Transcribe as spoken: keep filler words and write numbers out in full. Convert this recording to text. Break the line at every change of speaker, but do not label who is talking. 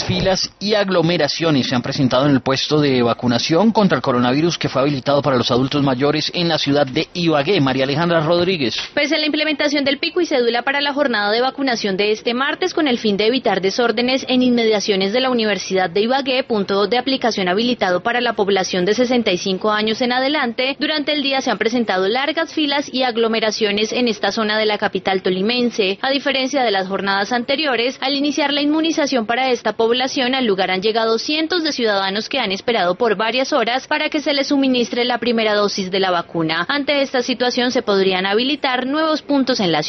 filas y aglomeraciones se han presentado en el puesto de vacunación contra el coronavirus que fue habilitado para los adultos mayores en la ciudad de Ibagué. María Alejandra Rodríguez.
Pese a la implementación del pico y cédula para la jornada de vacunación de este martes con el fin de evitar desórdenes en inmediaciones de la Universidad de Ibagué, punto de aplicación habilitado para la población de sesenta y cinco años en adelante, durante el día se han presentado largas filas y aglomeraciones en esta zona de la capital tolimense. A diferencia de las jornadas anteriores, al iniciar la inmunización para esta población, al lugar han llegado cientos de ciudadanos que han esperado por varias horas para que se les suministre la primera dosis de la vacuna. Ante esta situación se podrían habilitar nuevos puntos en la ciudad.